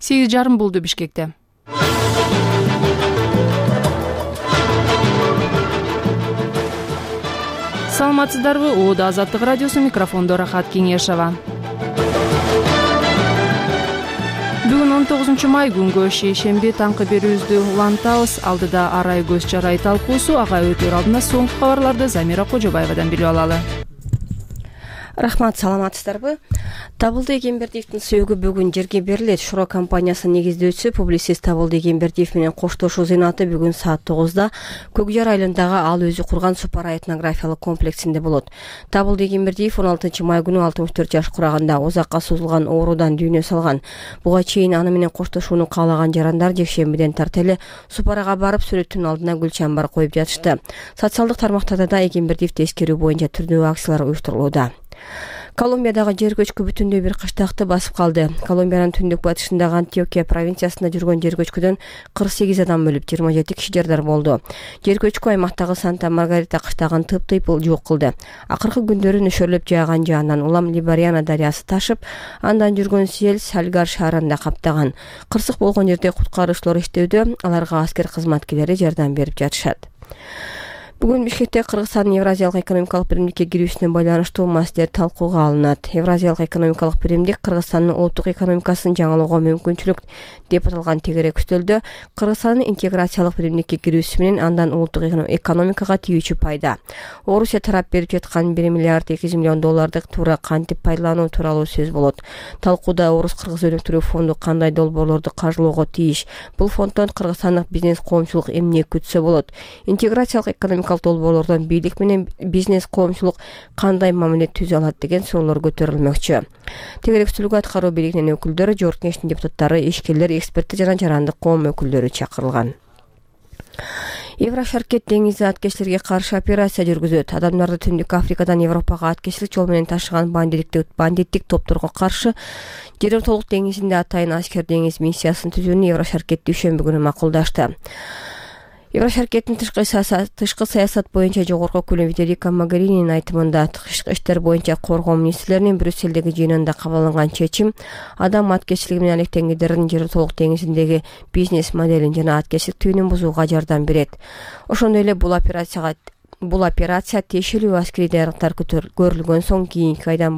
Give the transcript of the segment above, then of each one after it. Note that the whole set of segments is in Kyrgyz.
8:30 болду Бишкекте. Саламатсыздарбы? Оода Азаттык радиосу, микрофондо Рахат Кеңешова. Бүгүн 19 май күнгө шейшемби таңкы берүүбүздү улантабыз. Алдыда арай көз чарай талкуусу, ага өтөр алдында соңку кабарларды Замира Кожобаевадан билип алалы. Рахмат, саламатсыздарбы? Табылды Эгембердиевдин сөөгү бүгүн жерге берилет. Шуро компаниясынын негиздөөчүсү публицист Табылды Эгембердиев менен коштошуу зыйнаты бүгүн саат 9-да Көкжар айылындагы ал өзү курган Супара этнографиялык комплексинде болот. Табылды Эгембердиев 16 май күнү 64 жаш кураганда узакка созулган оорудан дүйнө салган. Буга чейин аны менен коштошууну каалаган жарандар жекшембиден тартып Супарага барып сүрөттүн алдына гүл чамбар коюп жатышты. Социалдык тармактарда да Эгембердиевди эскерүү боюнча түрдүү акциялар уюштурулууда. Колумбиядагы жер көчкү бүтүндөй бир кыштакты басып калды. Колумбиянын түндүк батышындагы Антиокия провинциясында жүргөн жер көчкүдөн 48 адам өлүп, 27 киши жардар болду. Жер көчкү аймактагы Санта Маргарита кыштагын тыптыйпыл жок кылды. Акыркы күндөрү нөшөрлөп жааган жаандан улам Либариана дарыясы ташып, андан жүргөн сел Сальгар шаарында каптаган. Кырсык болгон жерде куткаруучулар иштөөдө, аларга аскер кызматкерлери жардам берип жатышат. Бүгүн Бишкекте Кыргызстандын Евразиялык экономикалык биримдикке кирүүсүнө байланыштуу маселелер талкууга алынат. Евразиялык экономикалык биримдик Кыргызстандын улуттук экономикасын жаңылоого мүмкүнчүлүк деп аталган тегерек үстөлдө Кыргызстандын интеграциялык биримдикке кирүүсү менен андан улуттук экономикага тийүүчү пайда, Орусия тарап берип жаткан 1 миллиард 200 миллион доллардык туура кантип пайдалануу тууралуу сөз болот. Талкууда Орус-Кыргыз өнүктүрүү фонду кандай долбоорлорду каржылоого тийиш, бул фонддон кыргызстандык бизнес коомчулук эмне күтсө болот, интеграциялык экономикалык долбоорлордон бийлик менен бизнес коомчулук кандай мамиле түзө алат деген суроолор көтөрүлмөкчү. Тегерек үстөлгө аткаруу бийлигинин өкүлдөрү, Жогорку Кеңештин депутаттары, ишкерлер, эксперттер жана жарандык коом өкүлдөрү чакырылган. Еврошаркет деңизи аткечилерге каршы операция жүргүзөт. Адамдарды Түндүк Африкадан Европага аткечилик жол менен ташыган бандиттик топторго каршы Жер ортолук деңизинде атайын аскер деңиз миссиясын түзүүнү Еврошаркет дүйшөмбү күнү макулдашты. Еврошаркеттин тышкы саясат боюнча жогорку өкүлү Федерика Могерининин айтымында тышкы иштер боюнча коргоо министрлеринин Брюссельдеги жыйынында кабыл алынган чечим адам аткечилиги менен алектенгендердин жер ортолук деңизиндеги бизнес моделин жана аткечилик түйүнүн бузууга жардам берет. Ошондой эле бул операция тиешелүү аскерий даярдыктар көрүлгөн соң кийинки айдан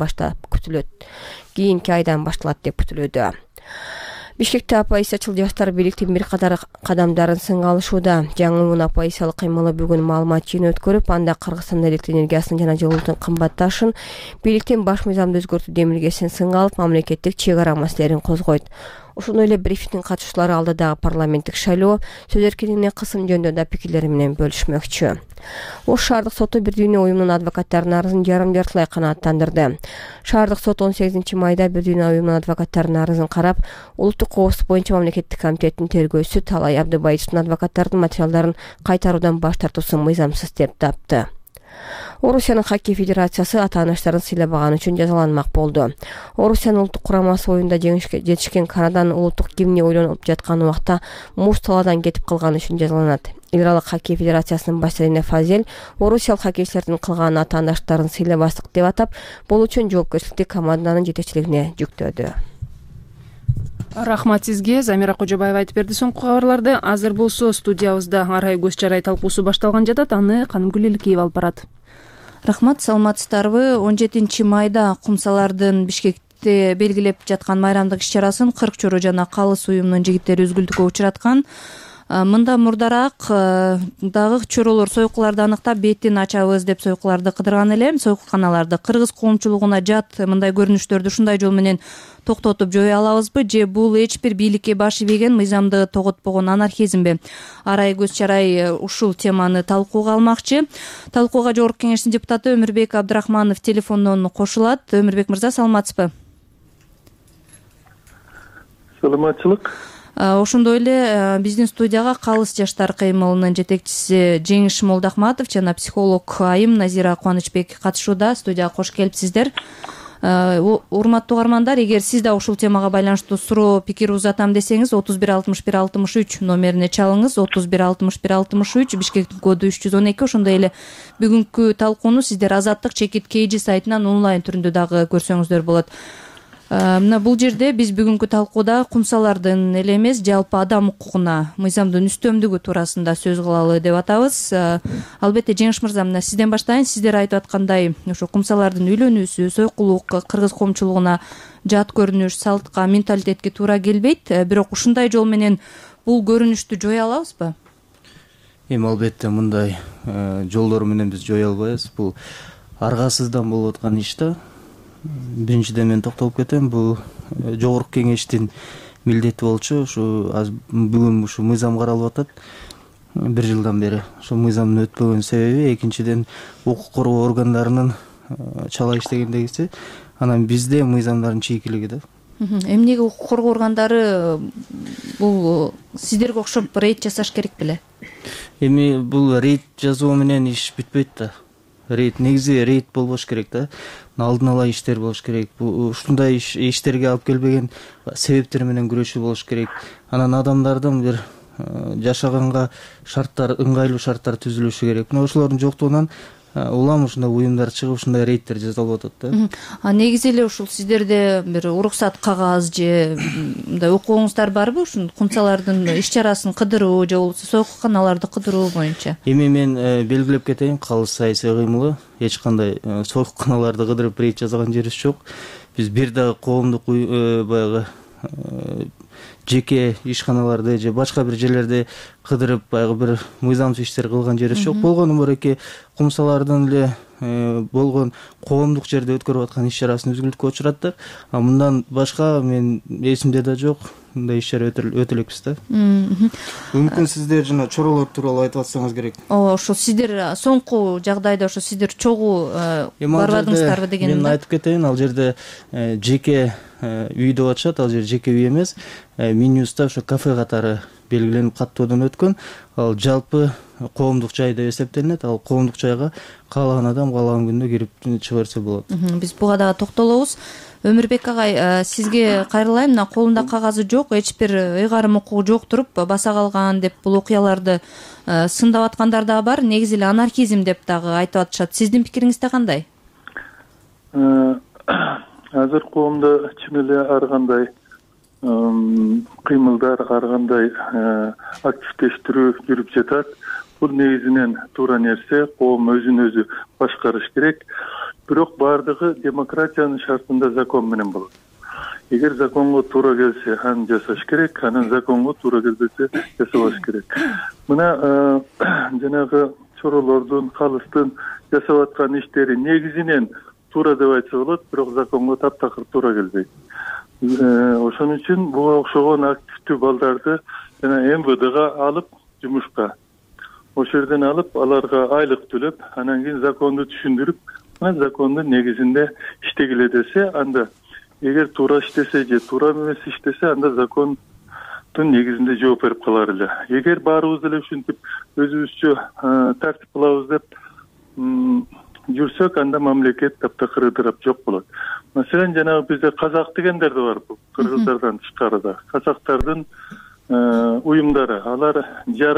башталат деп күтүлүүдө. Бишкекте оппозициячыл жаштар бийликтин бир катар кадамдарын сынга алышууда. Жаңы оппозициялык кыймылы бүгүн маалымат жыйыны өткөрүп, анда Кыргызстанда электр энергиясынын жана жылуунун кымбатташын, бийликтин баш мыйзамды өзгөртүү демилгесин сынга алып, мамлекеттик чек ара маселелерин козгойт. Ошондой эле брифингдин катышуучулары алдыдагы парламенттик шайлоо, сөз эркиндигине кысым жөнүндө да пикирлери менен бөлүшмөкчү. Ош шаардык соту Бир дүйнө уюмунун адвокаттарынын арызын жарым жартылай канааттандырды. Шаардык сот 18 майда Бир дүйнө уюмунун адвокаттарынын арызын карап, улуттук коопсуздук боюнча мамлекеттик комитеттин тергөөчүсү Талай Абдыбаевдин адвокаттардын материалдарын кайтаруудан баш тартуусун мыйзамсыз деп тапты. Орусиянын хоккей федерациясы ата-анаштарын сыйлабаган үчүн жазаланмак болду. Орусиянын улуттук курамасы оюнда жетишкен Канаданын улуттук гимни ойлонуп жаткан убакта муз талаадан кетип калган үчүн жазаланат. Эл аралык хоккей федерациясынын башчысы Фазел орусиялык хоккейчилердин кылган ата-анаштарын сыйлабастык деп атап, бул үчүн жоопкерчиликти команданын жетекчилигине жүктөдү. Рахмат сизге, Замира Кожобаева айтып берди соңку кабарларды. Азыр болсо студиябызда арай көз чарай талкуусу башталган жатат, аны Канымгүл Эликеева алып барат. Рахмат, саламатсыздарбы? 17 майда кумсалардын Бишкекте белгилеп жаткан майрамдык иш-чарасын 40 чору жана Калыс уюмунун жигиттери үзгүлтүккө учураткан. Мында мурдараак дагы чоролор сойкуларды аныктап бетин ачабыз деп сойкуларды кыдырган эле. Сойкуканаларды кыргыз коомчулугуна жат мындай көрүнүштөрдү ушундай жол менен токтотуп жое алабызбы же бул эч бир бийликке баш ийбеген мыйзамды тоготпогон анархизмби? Арай көз чарай ушул теманы талкууга алмакчы. Талкууга Жогорку Кеңештин депутаты Өмүрбек Абдрахманов телефондон кошулат. Өмүрбек мырза, саламатсызбы? Саламатчылык. Ошондой эле биздин студияга Калыс жаштар кыймылынын жетекчиси Жеңиш Молдахматов жана психолог айым Назира Кубанычбек катышууда. Студияга кош келипсиздер. Урматтуу угармандар, эгер сиз да ушул темага байланыштуу суроо пикир узатам десеңиз 316163 номерине чалыңыз. 316163 Бишкектин коду 312. Ошондой эле бүгүнкү талкууну сиздер Азаттык чекит KG сайтынан онлайн түрүндө дагы көрсөңүздөр болот. Мына бул жерде биз бүгүнкү талкууда кумсалардын эле эмес, жалпы адам укугуна мыйзамдын үстөмдүгү туурасында сөз кылалы деп атабыз. Албетте Жеңиш мырза, мына сизден баштайын. Сиздер айтып аткандай, ошо кумсалардын үйлөнүүсү, сойкулук, кыргыз коомчулугуна жат көрүнүш, салтка, менталитетке туура келбейт. Бирок ушундай жол менен бул көрүнүштү жоя алабызбы? Эми албетте мындай жолдор менен биз жое албайбыз. Бул аргасыздан болуп аткан иш да. Биринчиден мен токтолуп кетем, бул жогорку кеңештин милдети болчу. Ушу бүгүн ушу мыйзам каралып атат. 1 жылдан бери ошол мыйзамдын өтпөгөн себеби, экинчиден укук коргоо органдарынын чала иштегендегиси, анан бизде мыйзамдардын чийкилиги да. Эмнеге укук коргоо органдары бул сиздерге окшоп рейд жасаш керек беле? Эми бул рейд жазуу менен иш бүтпөйт да. Негизи рейд болбош керек да. Алдын ала иштер болуш керек. Ушундай иштерге алып келбеген себептер менен күрөшүү болуш керек. Анан адамдардын бир жашаганга шарттар, ыңгайлуу шарттар түзүлүшү керек. Мына ошолордун жоктугунан улам ушундай уюмдар чыгып, ушундай рейдтер жасалып атат да. Негизи эле ушул сиздерде бир уруксат кагаз же мындай укугуңуздар барбы? Ушул кумсалардын иш чарасын кыдыруу же болбосо сойкуканаларды кыдыруу боюнча? Эми мен белгилеп кетейин, калыс саясий кыймылы эч кандай сойкуканаларды кыдырып рейд жасаган жерибиз жок. Биз бир дагы коомдук баягы жеке ишканаларды же башка бир жерлерде кыдырып баягы бир мыйзамсыз иштер кылган жерибиз жок. Болгону бареки кумсалардын эле болгон коомдук жерде өткөрүп аткан иш чарасын үзгүлтүккө учураттыр. Мындан башка мен эсимде да жок. Мындай иш чара өтө элекпиз да. Мүмкүн сиздер жана чоролор тууралуу айтып атсаңыз керек. Ошо сиздер соңку жагдайда ошо сиздер чогуу барбадыңыздарбы дегеним. Мен айтып кетейин, ал жерде жеке үй деп атышат, ал жер жеке үй эмес. Менюста ошо кафе катары белгиленип каттоодон өткөн. Ал жалпы коомдук жай деп эсептелинет. Ал коомдук жайга каалаган адам каалаган күндө кирип чыга берсе болот. Биз буга дагы токтолобуз. Өмүрбек агай, сизге кайрылайм. Мына колунда кагазы жок, эч бир ыйгарым укугу жок туруп баса калган деп бул окуяларды сындап аткандар дагы бар. Негизи эле анархизм деп дагы айтып атышат. Сиздин пикириңизде кандай? Азыр коомдо чын эле ар кандай кыймылдар, ар кандай активдештирүү жүрүп жатат. Бул негизинен туура нерсе, коом өзүн өзү башкарыш керек. Бирок бардыгы демократиянын шартында закон менен болот. Эгер законго туура келсе, аны жасаш керек, анан законго туура келбесе, жасабаш керек. Мына жанагы чоролордун, калыстын жасап аткан иштери негизинен туура деп айтса болот, бирок законго таптакыр туура келбейт. Ошон үчүн буга окшогон активдүү балдарды жана МВДга алып жумушка, ошол жерден алып аларга айлык төлөп, анан кийин законду түшүндүрүп, закондун негизинде иштегиле десе, анда эгер туура иштесе же туура эмес иштесе, анда закондун негизинде жооп берип калар эле. Эгер баарыбыз эле ушинтип өзүбүзчө тартип кылабыз деп жүрсөк, анда мамлекет таптакыр ыдырап жок болот. Маселен, жанагы бизде казак дегендер да бар, кыргыздардан тышкарыда. Казактардын уюмдары, алар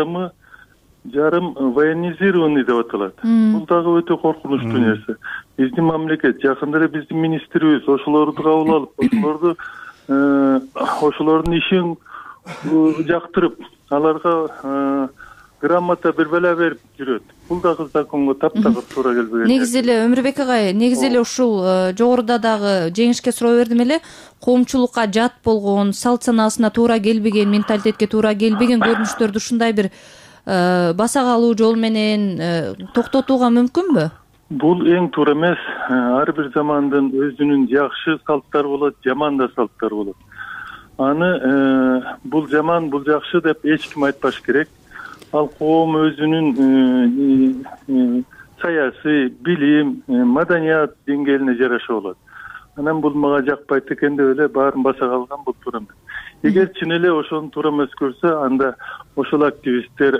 жарым военизированный деп аталат. Бул дагы өтө коркунучтуу нерсе. Биздин мамлекет, жакында эле биздин министрибиз ошолорду кабыл алып, ошолордун ишин жактырып, аларга грамота бир бала берип жүрөт. Бул дагы законго таптакыр туура келбеген. Негизи эле Өмүрбек агай, негизи эле ушул жогоруда дагы Жеңишке суроо бердим эле, коомчулукка жат болгон, салт санаасына туура келбеген, менталитетке туура келбеген көрүнүштөрдү ушундай бир баса калуу жол менен токтотууга мүмкүнбү? Бул эң туура эмес. Ар бир замандын өзүнүн жакшы салттары болот, жаман да салттары болот. Аны бул жаман, бул жакшы деп эч ким айтпаш керек. Ал коом өзүнүн саясий, билим, маданият деңгээлине жараша болот. Анан бул мага жакпайт экен деп эле баарын баса калган бул туура эмес. Эгер чын эле ошону туура эмес көрсө, анда ошол активисттер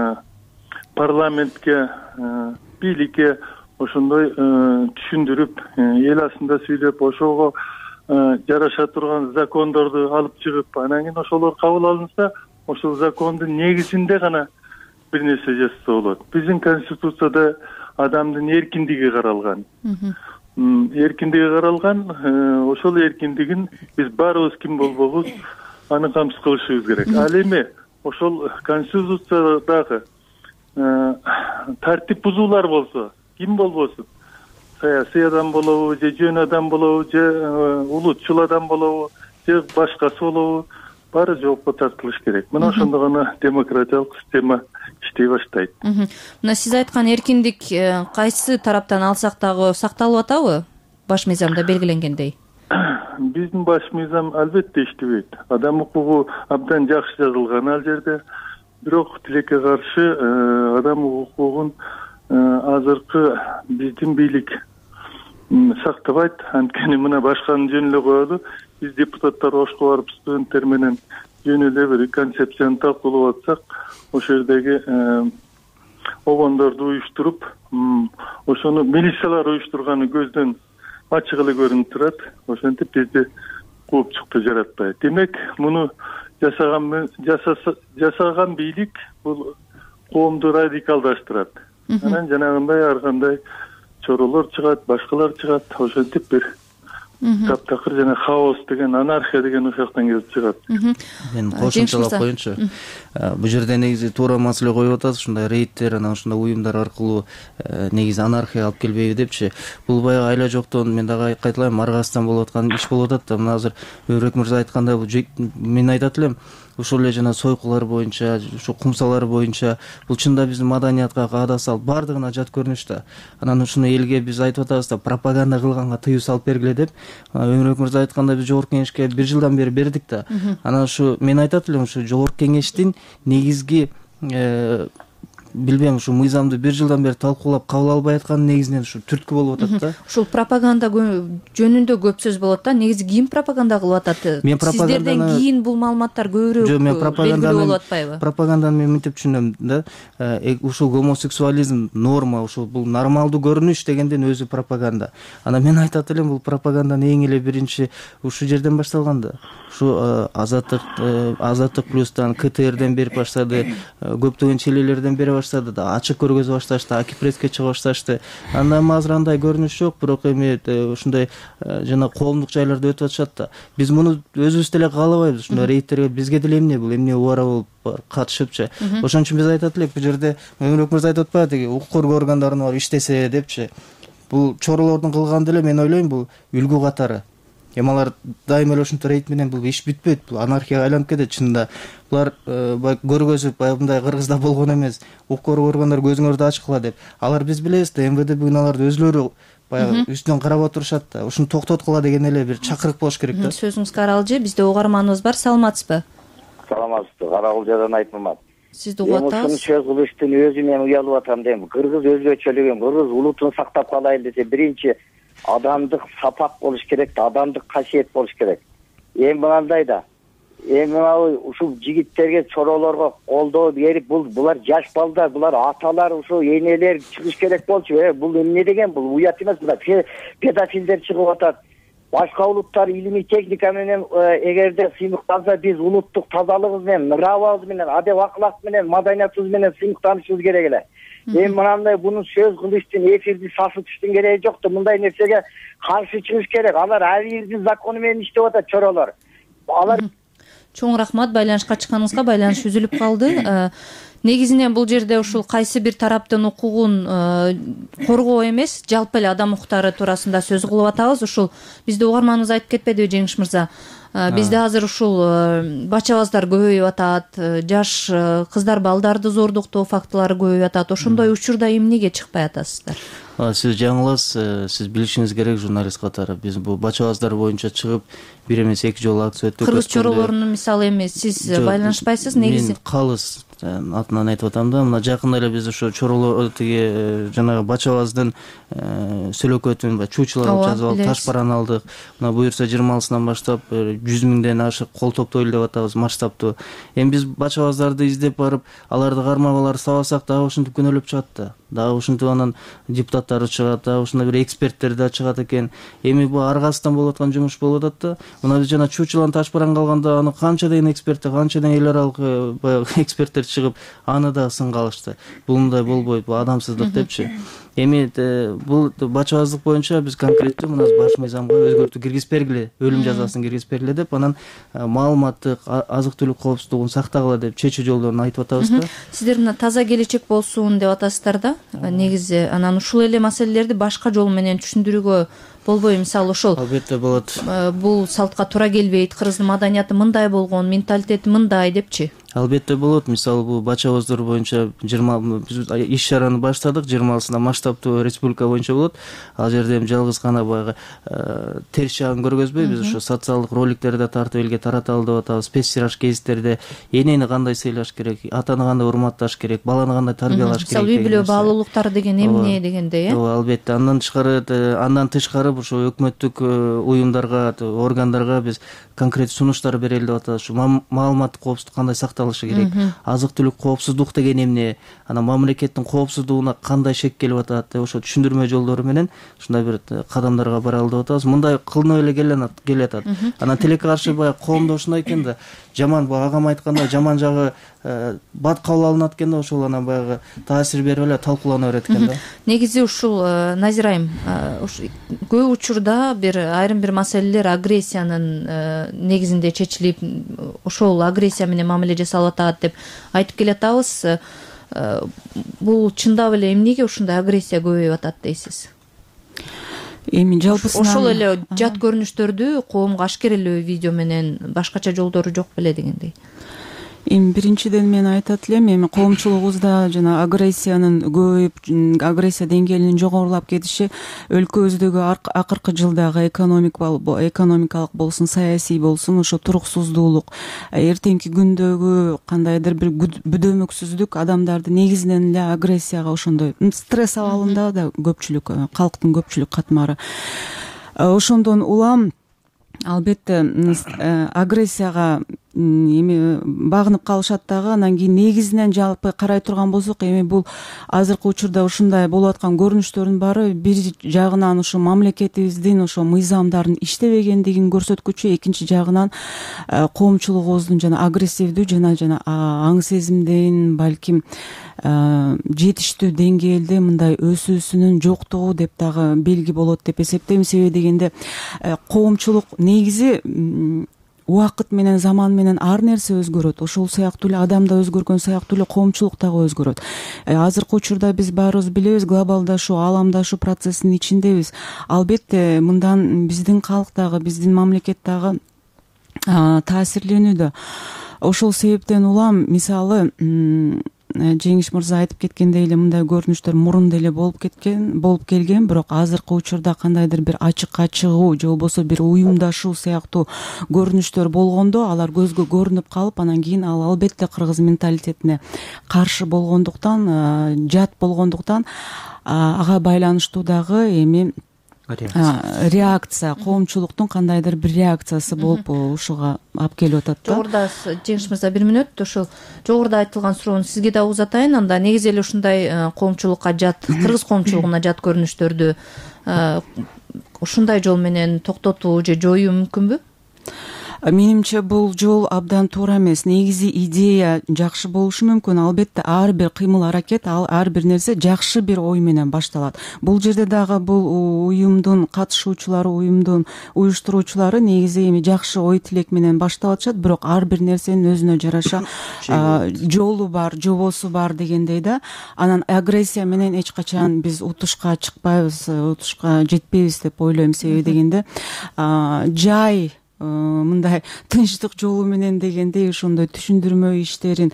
парламентке, бийликке ошондой түшүндүрүп, эл асында сүйлөп, ошого жараша турган закондорду алып чыгып, анан кийин ошолор кабыл алынса, ошол закондун негизинде гана бир нерсе жасаса болот. Биздин конституцияда адамдын эркиндиги каралган. эркиндиги каралган. Ошол эркиндигин биз баарыбыз ким болбогуз аны камсыз кылышыбыз керек. Ал эми ошол конституциядагы тартип бузуулар болсо ким болбосун, саясий адам болобу же жөн адам болобу же улутчул адам болобу же башкасы болобу, баары жоопко тартылыш керек. Мына ошондо гана демократиялык система иштей баштайт. Мына сиз айткан эркиндик кайсы тараптан алсак дагы сакталып атабы баш мыйзамда белгиленгендей? Биздин баш мыйзам албетте иштебейт. Адам укугу абдан жакшы жазылган ал жерде. Бирок тилекке каршы адам укугун азыркы биздин бийлик сактабайт. Анткени мына башканын жөн эле коелу. Биз депутаттар ошко барып студенттер менен жөн эле бир концепцияны талкуулап атсак, ошол жердеги обондорду уюштуруп, ошону милициялар уюштурганы көздөн ачык эле көрүнүп турат. Ошентип бизди коопчукту жаратпайт. Демек, муну жасаган бийлик бул коомду радикалдаштырат. Анан жанагындай ар кандай чоролор чыгат, башкалар чыгат. Ошентип бир таптакыр жана хаос деген, анархия деген ушактан келип чыгат. Мен кошумчалап коеюнчу. Бул жерде негизи туура маселе коюп атасыз. Ушундай рейдтер, анан ушундай уюмдар аркылуу негизи анархия алып келбейби депчи. Бул баягы айла жоктон мен дагы кайталайм, аргасыздан болуп аткан иш болуп атат да. Мына азыр Өрөк мырза айткандай, бул мен айтат элем, ушул эле жана сойкулар боюнча, ушу кумсалар боюнча бул чында биздин маданиятка, каада салт баардыгына жат көрүнүш да. Анан ушуну элге биз айтып атабыз да, пропаганда кылганга тыюу салып бергиле деп. Өрөк мырза айткандай, биз жогорку кеңешке 1 жылдан бери бердик да. Анан ушу мен айтат элем, ушу жогорку кеңештин негизги билбейм, ушу мыйзамды 1 жылдан бери талкуулап кабыл албай аткан негизинен ушу түрткү болуп атат да. Ушул пропаганда жөнүндө көп сөз болот да. Негизи ким пропаганда кылып атат? Сиздерден кийин бул маалыматтар көбүрөөк белгилүү болуп атпайбы? Пропаганданы мен мынтип түшүнөм да. Ушул гомосексуализм норма, ушул бул нормалдуу көрүнүш дегенден өзү пропаганда. Анан мен айтат элем, бул пропаганданын эң эле биринчи ушу жерден башталган да. Ушу азаттык плюстан, КТРден бери баштады, көптөгөн челелерден бери баштады да, ачык көргөзө башташты, Акипресске чыга башташты. Андан азыр андай көрүнүш жок, бирок эми ушундай жана коомдук жайларда өтүп атышат да. Биз муну өзүбүз деле каалабайбыз. Ушундай рейдтерге бизге деле эмне бул, эмне убара болуп катышыпчы. Ошон үчүн биз айтат элек, бул жерде Өрөк мырза айтып атпайбы, деги укук коргоо органдарына барып иштесе депчи. Бул чоролордун кылганы деле мен ойлойм, бул үлгү катары. Эми алар дайыма эле ушинтип рейд менен бул иш бүтпөйт, бул анархияга айланып кетет чынында. Булар көргөзүп, мындай Кыргызда болгон эмес, укук коргоо органдары көзүңөрдү ачкыла деп. Алар биз билебиз да, МВД бүгүн аларды өзүлөрү баягы үстүнөн карап отурушат да. Ушуну токтоткула деген эле бир чакырык болуш керек да. Сөзүңүз Каралжы, бизде угарманыбыз бар, саламатсызбы? Саламатсызбы, Каралжадан Айтмамат. Сизди угуп атабыз. Ушуну сөз кылыштын өзү мен уялып атам дейм. Кыргыз өзгөчөлүгүн, кыргыз улутун сактап калайын десе, биринчи адамдык сапак болуш керек да, адамдык касиет болуш керек. Эми мындай да, эми ушул жигиттерге, чоролорго колдоо берип, булар жаш балдар, булар аталар, ушул энелер чыгыш керек болчу. Бул эмне деген, бул уят эмес, булар педофилдер чыгып атат. Башка улуттар илимий техника менен эгерде сыймыктанса, биз улуттук тазалыгыбыз менен, нравыбыз менен, адеп акылак менен, маданиятыбыз менен сыймыктанышыбыз керек эле. Эми мындай буну сөз кылыштын, эфирди сасытыштын кереги жок да, мындай нерсеге каршы чыгыш керек. Алар абийирдин закону менен иштеп атат, чоролор. Алар Чоң рахмат, байланышка чыкканыңызга. Байланыш үзүлүп калды. Негизинен бул жерде ушул кайсы бир тараптын укугун коргоо эмес, жалпы эле адам укуктары туурасында сөз кылып атабыз. Ушул бизде угарманыбыз айтып кетпедиби, Жеңиш мырза? Бизде азыр ушул бачабаздар көбөйүп атат, жаш кыздар, балдарды зордуктоо фактылары көбөйүп атат. Ошондой учурда эмнеге чыкпай атасыздар? Сиз жаңыласыз, сиз билишиңиз керек журналист катары. Биз бул бачабаздар боюнча чыгып, бир эмес 2 жолу акция өттүк. Кыргыз чоролорунун мисалы эмес, сиз байланышпайсыз негизи? Мен калыс атынан айтып атам да, мына жакында эле биз ошо чоролор тиги жанагы бачабаздын сөлөкөтүн чуучулар болуп жазып алып, таш баран алдык. Мына буюрса 20-сынан баштап 100 000ден ашык кол топтойлу деп атабыз, масштабтуу. Эми биз бачабаздарды издеп барып, аларды кармап, аларды сабасак дагы ушинтип күнөөлөп чыгат да. Дагы ушинтип анан депутаттары чыгат да, ушундай бир эксперттер да чыгат экен. Эми бул аргасыздан болуп аткан жумуш болуп атат да. Мына биз жана чуучулан таш баран калганда аны канча деген эксперттер, канча деген эл аралык баягы эксперттер чыгып, аны да сынга алышты. Бул мындай болбойт, бул адамсыздык депчи. Эми бул бачабаздык боюнча биз конкреттүү мына баш мыйзамга өзгөртүү киргизип бергиле, өлүм жазасын киргизип бергиле деп, анан маалыматтык азык түлүк коопсуздугун сактагыла деп чечүү жолдорун айтып атабыз да. Сиздер мына таза келечек болсун деп атасыздар да. Негизи анан ушул эле маселелерди башка жол менен түшүндүрүүгө болбойбу? Мисалы ошол албетте болот. Бул салтка туура келбейт, кыргыздын маданияты мындай болгон, менталитети мындай депчи. Албетте болот. Мисалы бул бачабыздар боюнча 20 биз иш чараны баштадык, 20-сында масштабтуу республика боюнча болот. Ал жерде эми жалгыз гана баягы терс жагын көргөзбөй, биз ошо социалдык роликтерди тартып элге тараталы деп атабыз. Спецтираж кейстерде энени кандай сыйлаш керек, атаны кандай урматташ керек, баланы кандай тарбиялаш керек. Мисалы үй бүлө баалуулуктары деген эмне дегендей, Албетте. Андан тышкары ошо өкмөттүк уюмдарга, органдарга биз конкрет сунуштар берели деп атабыз. Маалыматтык коопсуздук кандай сакталышы керек, азык түлүк коопсуздук деген эмне, анан мамлекеттин коопсуздугуна кандай шек келип атат деп ошо түшүндүрмө жолдору менен ушундай бир кадамдарга баралы деп атабыз. Мындай кылынып эле келатат. Анан тилекке каршы баягы коомдо ушундай экен да, жаман агам айткандай жаман жагы бат кабыл алынат экен да, ошол анан баягы таасир берип эле талкуулана берет экен да. Негизи ушул Назира айым, көп учурда айрым бир маселелер агрессиянын негизинде чечилип, ошол агрессия менен мамиле жасалып атат деп айтып келатабыз. Бул чындап эле эмнеге ушундай агрессия көбөйүп атат дейсиз? Эми жалпысынан ошол эле жат көрүнүштөрдү коомго ашкерелөө видео менен башкача жолдору жок беле дегендей. Эми биринчиден мен айтат элем, эми коомчулугубузда жана агрессиянын көбөйүп, агрессия деңгээлинин жогорулап кетиши өлкөбүздөгү акыркы жылдагы экономикалык болсун, саясий болсун, ошо туруксуздуулук, эртеңки күндөгү кандайдыр бир бүдөмөксүздүк адамдарды негизинен эле агрессияга ошондой стресс абалында да көпчүлүк, калктын көпчүлүк катмары. Ошондон улам албетте агрессияга эми багынып калышат дагы. Анан кийин негизинен жалпы карай турган болсок, эми бул азыркы учурда ушундай болуп аткан көрүнүштөрдүн баары бир жагынан ошо мамлекетибиздин ошо мыйзамдарын иштебегендигин көрсөткүчү, экинчи жагынан коомчулугубуздун жана агрессивдүү жана аң сезимдин, балким жетиштүү деңгээлде мындай өсүүсүнүн жоктугу деп дагы белги болот деп эсептейм. Себеби дегенде коомчулук негизи убакыт менен, заман менен ар нерсе өзгөрөт. Ошол сыяктуу эле адам да өзгөргөн сыяктуу эле коомчулук дагы өзгөрөт. Азыркы учурда биз баарыбыз билебиз, глобалдашуу, ааламдашуу процессинин ичиндебиз. Албетте мындан биздин калк дагы, биздин мамлекет дагы таасирленүүдө. Ошол себептен улам, мисалы, Жеңиш мырза айтып кеткендей эле мындай көрүнүштөр мурун деле болуп келген, бирок азыркы учурда кандайдыр бир ачыкка чыгуу же болбосо бир уюмдашуу сыяктуу көрүнүштөр болгондо, алар көзгө көрүнүп калып, анан кийин ал албетте кыргыз менталитетине каршы болгондуктан, жат болгондуктан, ага байланыштуу дагы эми реакция, коомчулуктун кандайдыр бир реакциясы болуп ушуга алып келип атат да. Жогоруда Жеңиш мырза 1 мүнөт ошол жогоруда айтылган суроону сизге да узатайын. Анда негизи эле ушундай коомчулукка жат, кыргыз коомчулугуна жат көрүнүштөрдү ушундай жол менен токтотуу же жоюу мүмкүнбү? Менимче бул жол абдан туура эмес. Негизи идея жакшы болушу мүмкүн. Албетте ар бир кыймыл аракет, ар бир нерсе жакшы бир ой менен башталат. Бул жерде дагы бул уюмдун катышуучулары, уюмдун уюштуруучулары негизи эми жакшы ой тилек менен баштап атышат, бирок ар бир нерсенин өзүнө жараша жолу бар, жобосу бар дегендей да. Анан агрессия менен эч качан биз утушка чыкпайбыз, утушка жетпейбиз деп ойлойм. Себеби дегенде жай мындай тынчтык жолу менен дегендей ошондой түшүндүрмө иштерин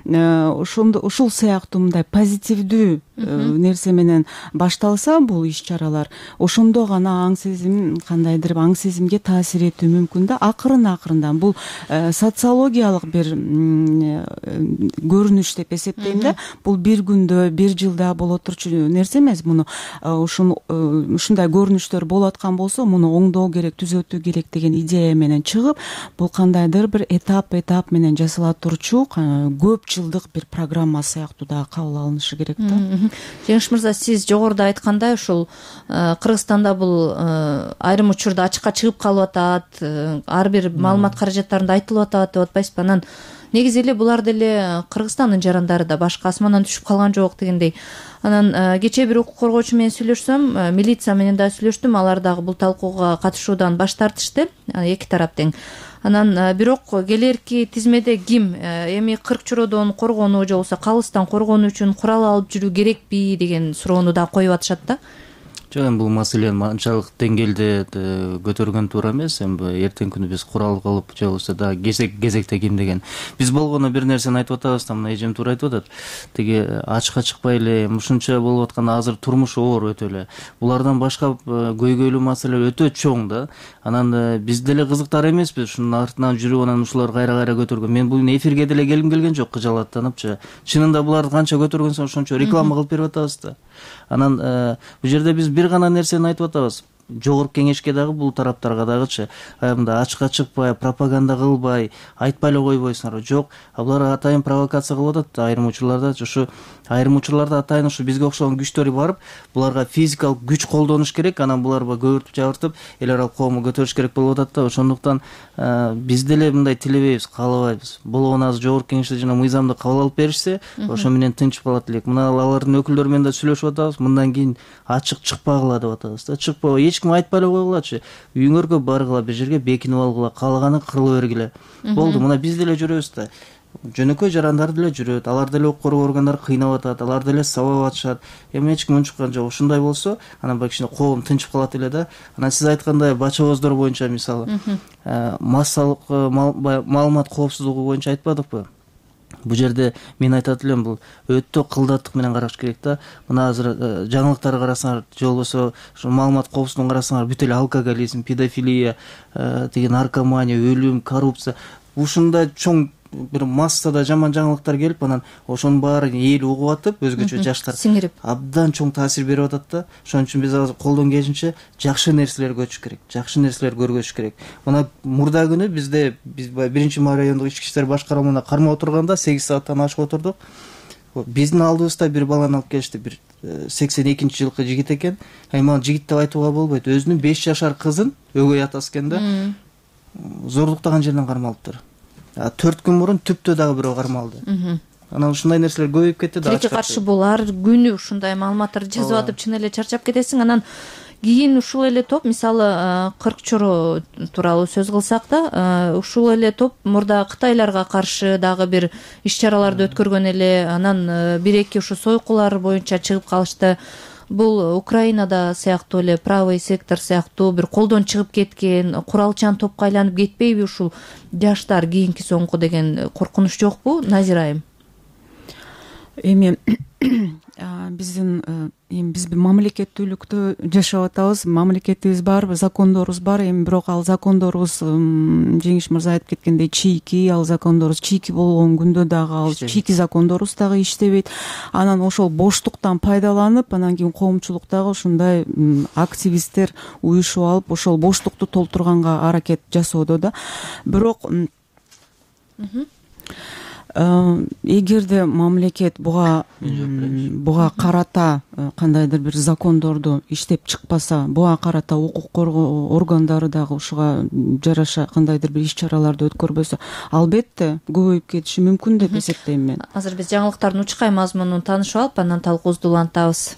ушул сыяктуу мындай позитивдүү нерсе менен башталса бул иш чаралар, ошондо гана аң сезим, кандайдыр аң сезимге таасир этүү мүмкүн да. Акырындан бул социологиялык бир көрүнүш деп эсептейм да. Бул бир күндө, бир жылда боло турчу нерсе эмес. Муну ушундай көрүнүштөр болуп аткан болсо, муну оңдоо керек, түзөтүү керек деген идея менен чыгып, бул кандайдыр бир этап менен жасала турчу көп жылдык бир программа сыяктуу да кабыл алынышы керек да. Жеңиш мырза, сиз жогоруда айткандай, ушул Кыргызстанда бул айрым учурда ачыкка чыгып калып атат, ар бир маалымат каражаттарында айтылып атат деп атпайсызбы? Анан негизи эле булар деле Кыргызстандын жарандары да, башка асмандан түшүп калган жок дегендей. Анан кечээ бир укук коргоочу менен сүйлөшсөм, милиция менен да сүйлөштүм, алар дагы бул талкууга катышуудан баш тартышты, эки тарап тең. Анан бирок келерки тизмеде ким эми 40 чороодон коргонуу же болбосо калыстан коргонуу үчүн курал алып жүрүү керекпи деген суроону да коюп атышат да. Жок, эми бул маселени анчалык деңгээлде көтөргөн туура эмес. Эми эртеңки күнү биз курал кылып же болбосо да кезекте ким деген. Биз болгону бир нерсени айтып атабыз, мына эжем туура айтып атат. Тиги ачыкка чыкпай эле ушунча болуп аткан азыр турмуш оор өтө эле. Булардан башка көйгөйлүү маселелер өтө чоң да. Анан биз деле кызыктар эмеспиз ушунун артынан жүрүп, анан ушулар кайра көтөргөн. Мен бул эфирге деле келген жок, кыжалаттаныпчы. Чынында буларды канча көтөргөнсөң ошончо реклама кылып берип атабыз да. Анан бул жерде биз бир гана нерсени айтып атабыз. Жогорку кеңешке дагы бул тараптарга дагычы мындай ачыкка чыкпай, пропаганда кылбай, айтпай эле койбойсуңар. Жок, булар атайын провокация кылып атат. Айрым учурларда атайын ушу бизге окшогон күчтөр барып, буларга физикалык күч колдонуш керек, анан булар көбүртүп жабыртып, эл аралык коомду көтөрүш керек болуп атат да. Ошондуктан биз деле мындай тилебейбиз, каалабайбыз. Болгон азыр жогорку кеңеште жана мыйзамды кабыл алып беришсе, ошо менен тынчып калат элек. Мына алардын өкүлдөрү менен да сүйлөшүп атабыз. Мындан кийин ачык чыкпагыла деп атабыз да. Чыкпагыла, эч ким айтпай эле койгулачы. Үйүңөргө баргыла, бир жерге бекинип алгыла, каалаганын кырыла бергиле. Болду, мына биз деле жүрөбүз да. Жөнөкөй жарандар деле жүрөт, алар деле укук коргоо органдары кыйнап атат, алар деле сабап атышат. Эми эч ким унчуккан жок. Ушундай болсо, анан бак кичине коом тынчып калат эле да. Анан сиз айткандай бачабоздор боюнча мисалы массалык маалымат коопсуздугу боюнча айтпадыкпы? Бул жерде мен айтат элем, бул өтө кылдаттык менен караш керек да. Мына азыр жаңылыктарды карасаңар, же болбосо ушу маалымат коопсуздугун карасаңар, бүт эле алкоголизм, педофилия, тиги наркомания, өлүм, коррупция, ушундай чоң бир массада жаман жаңылыктар келип, анан ошонун баарын эл угуп атып, өзгөчө жаштар сиңирип абдан чоң таасир берип атат да. Ошон үчүн биз азыр колдон келишинче жакшы нерселерге көчүш керек, жакшы нерселер көргөзүш керек. Мына мурда күнү биз 1-Май райондук ички иштер башкарамына кармап отурганда 8 сааттан ашык отурдук. Биздин алдыбызда бир баланы алып келишти, бир 82-жылкы жигит экен. Мага жигит деп айтууга болбойт, өзүнүн 5 жашар кызын өгөй атасы экен да, зордуктаган жерден кармалыптыр. 4 күн мурун түптө дагы бирөө кармалды. Анан ушундай нерселер көбөйүп кетти да. Тилекке каршы булар күнү ушундай маалыматтарды жазып атып, чын эле чарчап кетесиң. Анан кийин ушул эле топ, мисалы 40 чороо тууралуу сөз кылсак да, ушул эле топ мурда Кытайларга каршы дагы бир иш-чараларды өткөргөн эле. Анан 1-2 ушу сойкулар боюнча чыгып калышты. Бул Украинада сыяктуу эле правый сектор сыяктуу бир колдон чыгып кеткен куралчан топко айланып кетпейби ушул жаштар кийинки соңку деген коркунуч жокпу, Назира айым? Эми биз мамлекеттүүлүктө жашап атабыз, мамлекетибиз бар, закондорубуз бар. Эми бирок ал закондорубуз Жеңиш мырза айтып кеткендей чийки, ал закондорубуз чийки болгон күндө дагы ал чийки закондорубуз дагы иштебейт. Анан ошол боштуктан пайдаланып, анан кийин коомчулук дагы ушундай активисттер уюшуп алып, ошол боштукту толтурганга аракет жасоодо да. Бирок эгерде мамлекет буга карата кандайдыр бир закондорду иштеп чыкпаса, буга карата укук коргоо органдары дагы ушуга жараша кандайдыр бир иш-чараларды өткөрбөсө, албетте көбөйүп кетиши мүмкүн деп эсептейм мен. Азыр биз жаңылыктардын учкай мазмунун таанышып алып, андан талкуубузду улантабыз.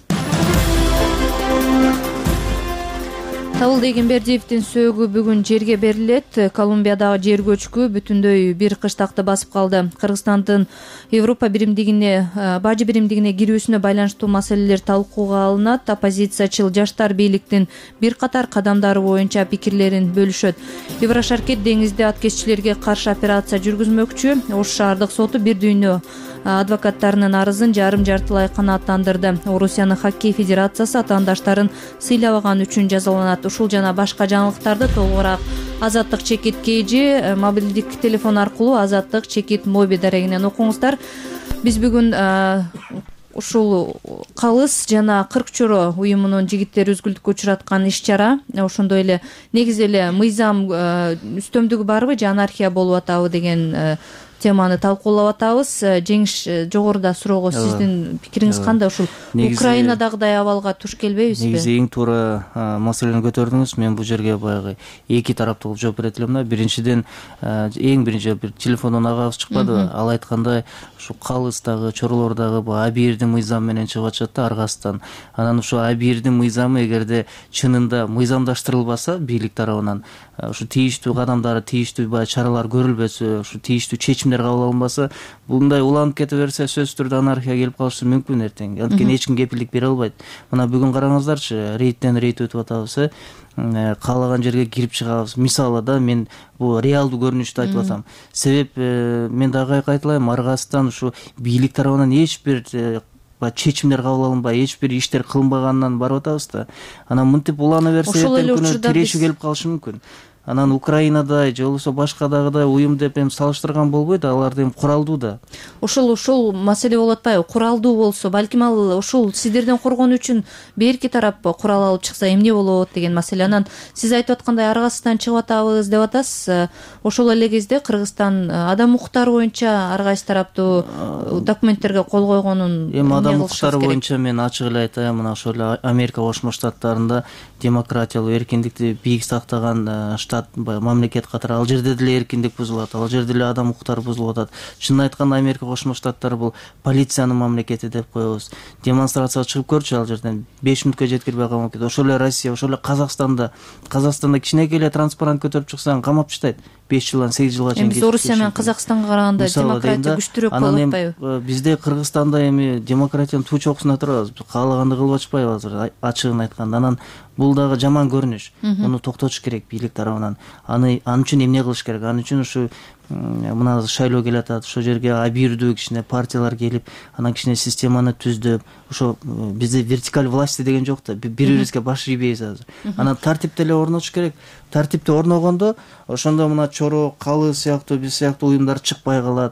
Табылды Эгембердиевдин сөөгү бүгүн жерге берилет. Колумбиядагы жер көчкү бүтүндөй бир кыштакты басып калды. Кыргызстандын Европа биримдигине, бажы биримдигине кирүүсүнө байланыштуу маселелер талкууга алынат. Оппозициячыл жаштар бийликтин бир катар кадамдары боюнча пикирлерин бөлүшөт. Еврошаркет деңизде аткезчилерге каршы операция жүргүзмөкчү. Ош шаардык соту бир дүйнө адвокаттарынын арызын жарым-жартылай канааттандырды. Орусиянын хоккей федерациясы атаандаштарын сыйлабаган үчүн жазаланат. Ушул жана башка жаңылыктарды толугураак Азаттык чекит KG мобилдик телефон аркылуу Азаттык чекит моби дарегинен окуңуздар. Биз бүгүн ушул калыс жана 40 чоро уюмунун жигиттери үзгүлтүккө учураткан иш-чара, ошондой эле негизи эле мыйзам үстөмдүгү барбы же анархия болуп атабы деген теманы талкуулап атабыз. Жеңиш жогоруда суроого сиздин пикириңиз кандай? Ушул Украинадагыдай абалга туш келбейбизби? Негизи эң туура маселени көтөрдүңүз. Мен бул жерге баягы эки тараптуу жооп берет элем да. Биринчиден эң биринчи бир телефондон агабыз чыкпадыбы? Ал айткандай ушу калыстагы, чоролордогу бу абийирдин мыйзамы менен чыгып атышат да аргасынан. Анан ушу абийирдин мыйзамы эгерде чынында мыйзамдаштырылбаса бийлик тарабынан, ушу тийиштүү кадамдары, тийиштүү баягы чаралар көрүлбөсө, ушу тийиштүү чечимдер кабыл алынбаса, мындай уланып кете берсе сөзсүз түрдө анархия келип калышы мүмкүн эртең. Анткени эч ким кепилдик бере албайт. Мына бүгүн караңыздарчы, рейдтен рейд өтүп атабыз, каалаган жерге кирип чыгабыз. Мисалы да мен бул реалдуу көрүнүштү айтып атам. Себеп мен дагы кайталайм, аргасынан ушу бийлик тарабынан эч бир чечимдер кабыл алынбай, эч бир иштер кылынбаганынан барып атабыз да. Анан мынтип улана берсе эртең күнү тирешүү келип калышы мүмкүн. Анан Украинадай же болбосо башкадагыдай уюм деп эми салыштырган болбойт, алар эми куралдуу да. Ушул маселе болуп атпайбы? Куралдуу болсо, балким ал ушул сиздерден коргонуу үчүн берки тарап курал алып чыкса эмне болот деген маселе. Анан сиз айтып аткандай аргасынан чыгып атабыз деп атасыз. Ошол эле кезде Кыргызстан адам укуктары боюнча ар кайсы тараптуу документтерге кол койгонун эми адам укуктары боюнча мен ачык эле айтайын, мына ошол Америка Кошмо Штаттарында демократиялуу эркиндикти бийик сактаган штат мамлекет катары, ал жерде деле эркиндик бузулат, ал жерде деле адам укуктары бузулуп атат. Чынын айтканда Америка Кошмо Штаттары бул полициянын мамлекети деп коебуз. Демонстрацияга чыгып көрчү, ал жерден 5 мүнөткө жеткирбей камап кетет. Ошол эле Россия, ошол эле Казакстанда кичинекей эле транспарант көтөрүп чыксаң камап таштайт. 5 жылдан 8 жылга чейин. Биз Орусия менен Казакстанга караганда демократия күчтүүрөөк болуп атпайбы? Бизде Кыргызстанда эми демократиянын туу чокусунда турабыз. Каалаганды кылып атышпайбы азыр, ачыгын айтканда. Анан бул дагы жаман көрүнүш. Муну токтотуш керек бийлик тарабынан. Аны үчүн эмне кылыш керек? Аны үчүн ушу мына шайлоо келатат, ошол жерге абийирдүү кичине партиялар келип, анан кичине системаны түздөп, ошо бизде вертикаль власти деген жок да, бири-бирибизге баш ийбейбиз азыр. Анан тартипти эле орнотуш керек. Тартипти орногондо ошондо мына Чоро, Калы сыяктуу, биз сыяктуу уюмдар чыкпай калат.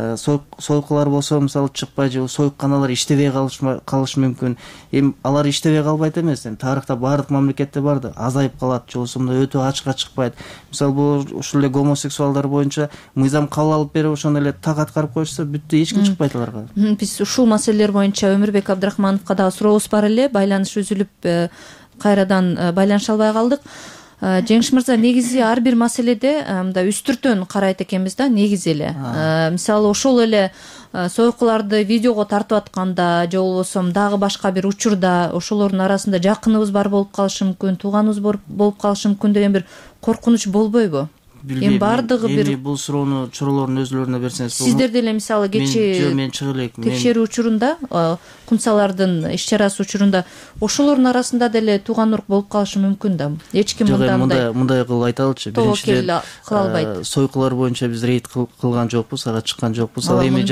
Сойкулар болсо мисалы чыкпай же сойкканалар иштебей калышы мүмкүн. Эми алар иштебей калбайт эмес, эми тарыхта баардык мамлекетте бар да, азайып калат, же болбосо өтө ачыкка чыкпайт. Мисалы бул ушул эле гомосексуалдар боюнча мыйзам кабыл алып берип ошону эле так аткарып коюшса бүттү, эч ким чыкпайт аларга. Биз ушул маселелер боюнча Өмүрбек Абдрахмановго дагы сурообуз бар эле, байланыш үзүлүп кайрадан байланыша албай калдык. Жеңиш мырза, негизи ар бир маселеде мындай үстүртөн карайт экенбиз да, негизи эле. Мисалы ошол эле сойкуларды видеого тартып атканда же болбосо дагы башка бир учурда ошолордун арасында жакыныбыз бар болуп калышы мүмкүн, тууганыбыз болуп калышы мүмкүн деген бир коркунуч болбойбу? Эми бардыгы бир бул суроону чоролордун өзүлөрүнө берсеңиз болот. Сиздер деле мисалы кечээ мен чыга элек. Текшерүү учурунда, кумсалардын иш чарасы учурунда ошолордун арасында деле тууган урук болуп калышы мүмкүн да. Эч ким мындай кылып айталычы. Биринчиден кыла албайт. Сойкулар боюнча биз рейд кылган жокпуз, ага чыккан жокпуз. Ал эми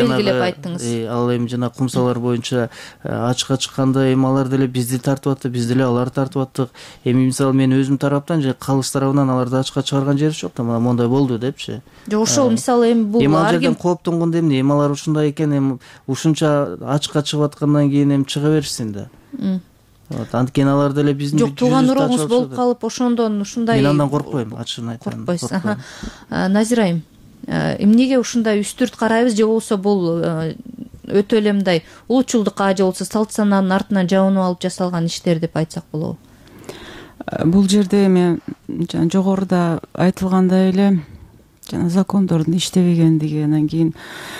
жанагы кумсалар боюнча ачыкка чыкканда эми алар деле бизди тартып атты, биз деле аларды тартып аттык. Эми мисалы мен өзүм тараптан же Калыс тарабынан аларды ачыкка чыгарган жери жок да. Мондай болду депчи. Жок, ошол мисалы эми бул ар ким кооптонгондо эмне? Эми алар ушундай экен, эми ушунча ачыкка чыгып аткандан кийин эми чыга беришсин да. Анткени алар деле биздин жок, тууган уругуңуз болуп калып ошондон ушундай. Мен андан коркпойм, ачыгын айтканда. Коркпойсуз. Назира айым, эмнеге ушундай үстүрт карайбыз, же болбосо бул өтө эле мындай улутчулдукка же болбосо салт санаанын артынан жабынып алып жасалган иштер деп айтсак болобу? Бул жерде эми жогоруда айтылгандай эле закондордун иштебегендиги, анан кийин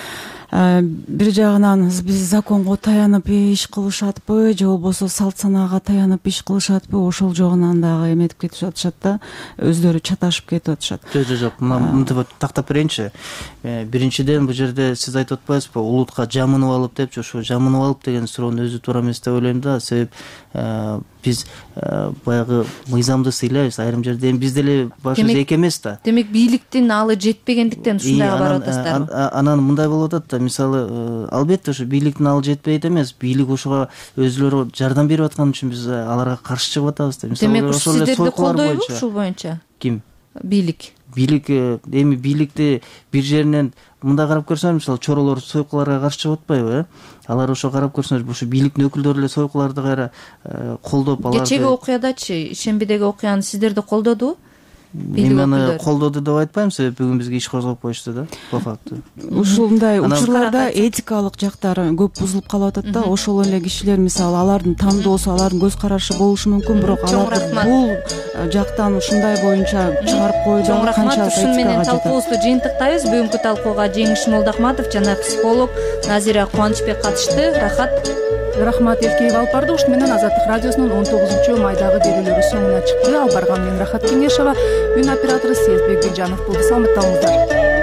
бир жагынан биз законго таянып иш кылышатпы же болбосо салт санаага таянып иш кылышатпы, ошол жогунан дагы эметип кетип атышат да, өздөрү чаташып кетип атышат. Жок, мынтип тактап берейинчи. Биринчиден бул жерде сиз айтып атпайсызбы, улутка жамынып алып депчи, ошо жамынып алып деген суроонун өзү туура эмес деп ойлойм да. Себеп биз баягы мыйзамды сыйлайбыз, айрым жерде эми биз деле башыбыз эки эмес да. Демек бийликтин алы жетпегендиктен ушундайга барып атасыздарбы? Анан мындай болуп атат да, мисалы албетте ошо бийликтин алы жетпейт эмес, бийлик ошого өзүлөрү жардам берип аткан үчүн биз аларга каршы чыгып атабыз да. Демек сиздерди колдойбу ушул боюнча? Ким? Бийлик. Эми бийликти бир жеринен мындай карап көрсөңөр, мисалы чоролор сойкуларга каршы чыгып атпайбы? Алар ошо карап көрсөңөр, ушу бийликтин өкүлдөрү эле сойкуларды кайра колдоп аларды. Кечеги окуядачы, шембидеги окуяны сиздерди колдодубу? эми аны колдоду деп айтпайм, себеби бүгүн бизге иш козгоп коюшту да по факту. Ушундай учурларда этикалык жактары көп бузулуп калып атат да. Ошол эле кишилер мисалы алардын тандоосу, алардын көз карашы болушу мүмкүн, бирок аларды бул жактан ушундай боюнча чыгарып коюуда канча ушун менен талкуубузду жыйынтыктайбыз. Бүгүнкү талкууга Жеңиш Молдохматов жана психолог Назира Кубанычбек катышты. Рахмат Эркебай Алпарды. Ушун менен Азаттык радиосунун 19 майдагы берүүлөрү соңуна чыкты. Алып барган мен Рахат Кеңешова, үн оператору Сезбек Бекжанов болду. Саламатта болуңуздар.